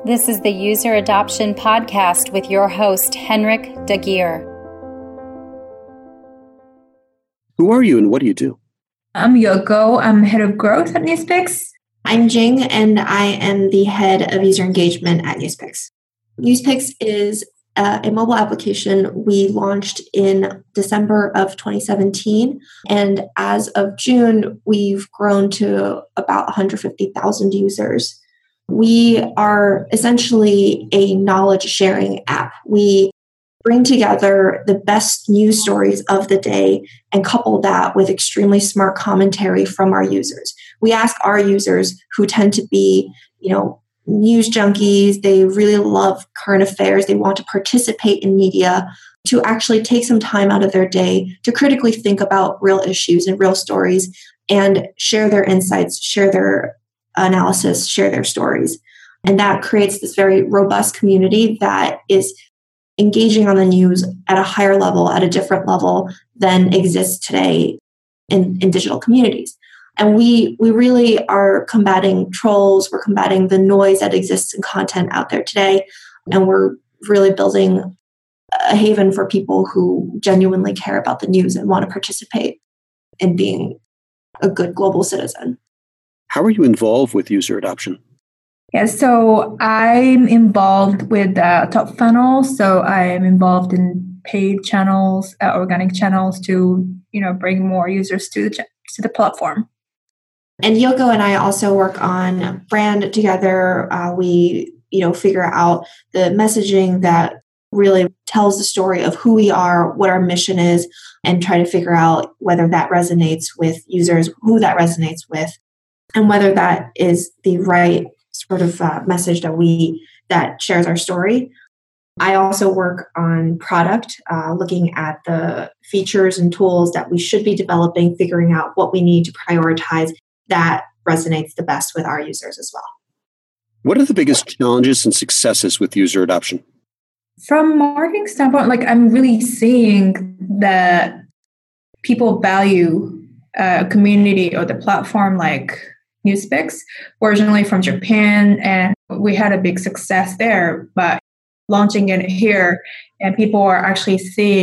This is the User Adoption Podcast with your host, Henrik Dagier. Who are you and what do you do? I'm Yoko. I'm head of growth at NewsPicks. I'm Jing, and I am the head of user engagement at NewsPicks. NewsPicks is a mobile application we launched in December of 2017. And as of June, we've grown to about 150,000 users. We are essentially a knowledge sharing app. We bring together the best news stories of the day and couple that with extremely smart commentary from our users. We ask our users, who tend to be, news junkies, they really love current affairs, they want to participate in media, to actually take some time out of their day to critically think about real issues and real stories and share their insights, share their analysis, share their stories. And that creates this very robust community that is engaging on the news at a higher level, at a different level than exists today in digital communities. And we really are combating trolls, we're combating the noise that exists in content out there today, and we're really building a haven for people who genuinely care about the news and want to participate in being a good global citizen. How are you involved with user adoption? Yeah, so I'm involved with top funnel. So I'm involved in paid channels, organic channels to bring more users to the platform. And Yoko and I also work on brand together. We figure out the messaging that really tells the story of who we are, what our mission is, and try to figure out whether that resonates with users, who that resonates with, and whether that is the right sort of message that shares our story. I also work on product, looking at the features and tools that we should be developing, figuring out what we need to prioritize that resonates the best with our users as well. What are the biggest challenges and successes with user adoption? From marketing standpoint, I'm really seeing that people value a community or the platform like NewsPicks, originally from Japan, and we had a big success there, but launching it here, and people are actually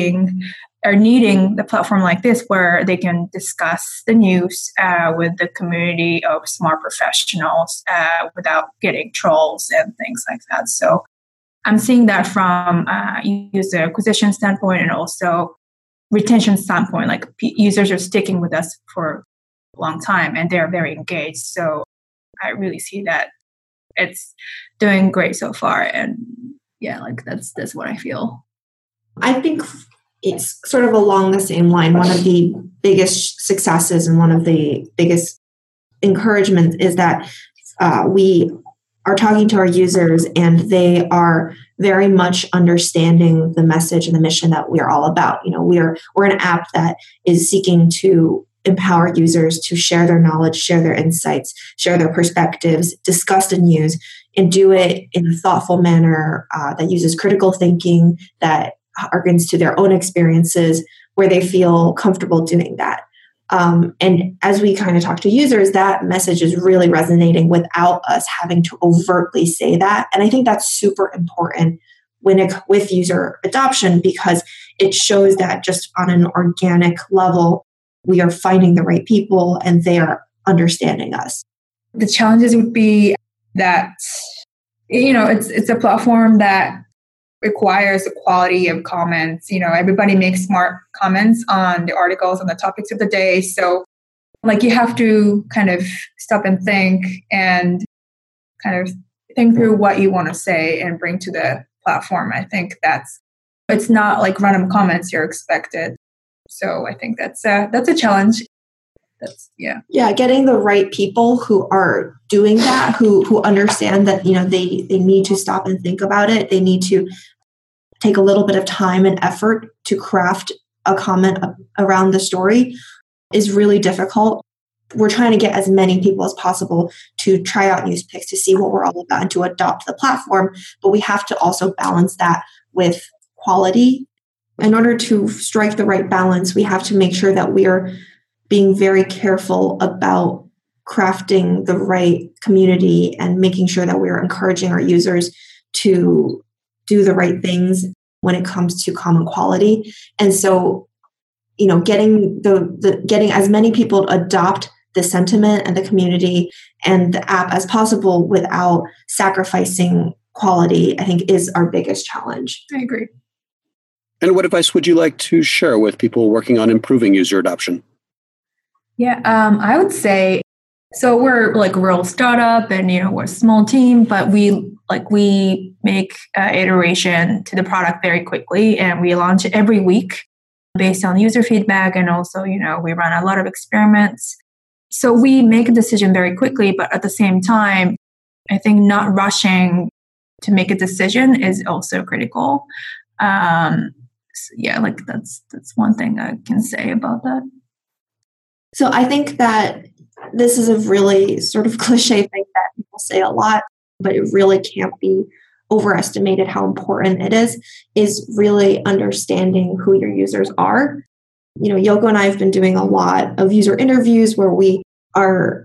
needing the platform like this where they can discuss the news with the community of smart professionals without getting trolls and things like that. So I'm seeing that from user acquisition standpoint and also retention standpoint. Users are sticking with us for a long time and they're very engaged. So I really see that it's doing great so far. And yeah, that's what I feel. I think it's sort of along the same line. One of the biggest successes and one of the biggest encouragements is that we are talking to our users and they are very much understanding the message and the mission that we're all about. We're an app that is seeking to empower users to share their knowledge, share their insights, share their perspectives, discuss the news, and do it in a thoughtful manner that uses critical thinking, that harkens to their own experiences, where they feel comfortable doing that. And as we kind of talk to users, that message is really resonating without us having to overtly say that. And I think that's super important with user adoption, because it shows that just on an organic level, we are finding the right people and they are understanding us. The challenges would be that, it's a platform that requires the quality of comments. Everybody makes smart comments on the articles, on the topics of the day. So you have to kind of stop and think through what you want to say and bring to the platform. I think it's not like random comments you're expected. So I think that's a challenge. Yeah, getting the right people who are doing that, who understand that they need to stop and think about it. They need to take a little bit of time and effort to craft a comment around the story is really difficult. We're trying to get as many people as possible to try out NewsPicks, to see what we're all about and to adopt the platform, but we have to also balance that with quality. In order to strike the right balance, we have to make sure that we are being very careful about crafting the right community and making sure that we're encouraging our users to do the right things when it comes to common quality. And so, getting getting as many people to adopt the sentiment and the community and the app as possible without sacrificing quality, I think, is our biggest challenge. I agree. And what advice would you like to share with people working on improving user adoption? Yeah, I would say, so we're like a real startup and, we're a small team, but we make iteration to the product very quickly, and we launch it every week based on user feedback. And also, we run a lot of experiments. So we make a decision very quickly, but at the same time, I think not rushing to make a decision is also critical. That's one thing I can say about that. So I think that this is a really sort of cliche thing that people say a lot, but it really can't be overestimated how important it is really understanding who your users are. Yoko and I have been doing a lot of user interviews where we are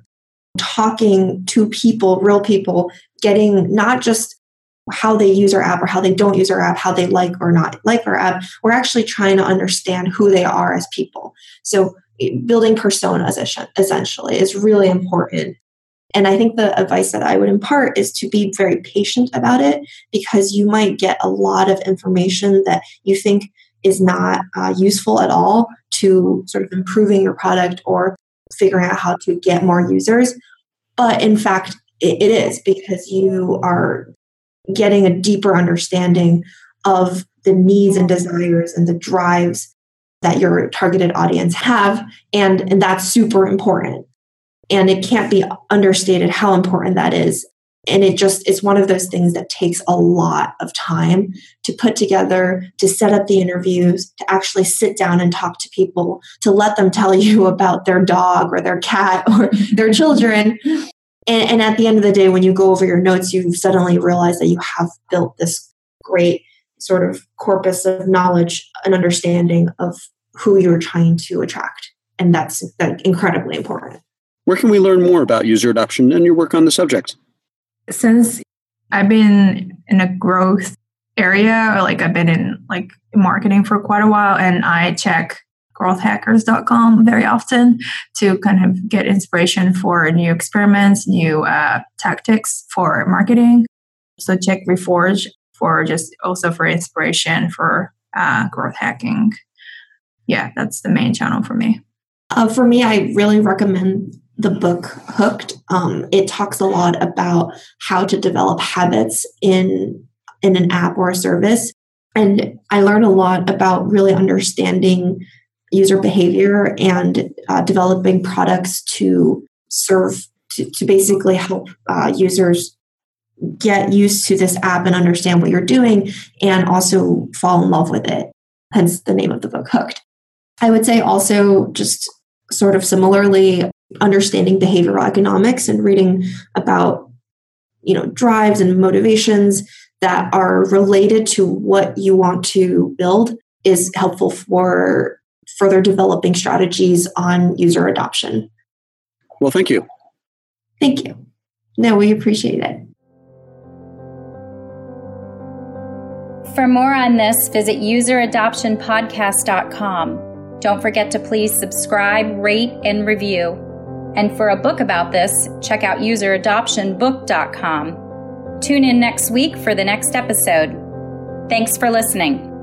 talking to people, real people, getting not just how they use our app or how they don't use our app, how they like or not like our app. We're actually trying to understand who they are as people. So building personas essentially is really important. And I think the advice that I would impart is to be very patient about it, because you might get a lot of information that you think is not useful at all to sort of improving your product or figuring out how to get more users. But in fact, it is, because you are getting a deeper understanding of the needs and desires and the drives that your targeted audience have. And that's super important. And it can't be understated how important that is. And it's one of those things that takes a lot of time to put together, to set up the interviews, to actually sit down and talk to people, to let them tell you about their dog or their cat or their children. And at the end of the day, when you go over your notes, you suddenly realize that you have built this great sort of corpus of knowledge and understanding of who you're trying to attract. And that's incredibly important. Where can we learn more about user adoption and your work on the subject? Since I've been in a growth area, or I've been in marketing for quite a while, and I check growthhackers.com very often to kind of get inspiration for new experiments, new tactics for marketing. So check Reforge for inspiration for growth hacking. Yeah, that's the main channel for me. For me, I really recommend the book Hooked. It talks a lot about how to develop habits in an app or a service. And I learned a lot about really understanding user behavior and developing products to serve, to basically help users get used to this app and understand what you're doing and also fall in love with it. Hence the name of the book, Hooked. I would say also just sort of similarly understanding behavioral economics and reading about, drives and motivations that are related to what you want to build is helpful for further developing strategies on user adoption. Well, thank you. Thank you. No, we appreciate it. For more on this, visit useradoptionpodcast.com. Don't forget to please subscribe, rate, and review. And for a book about this, check out useradoptionbook.com. Tune in next week for the next episode. Thanks for listening.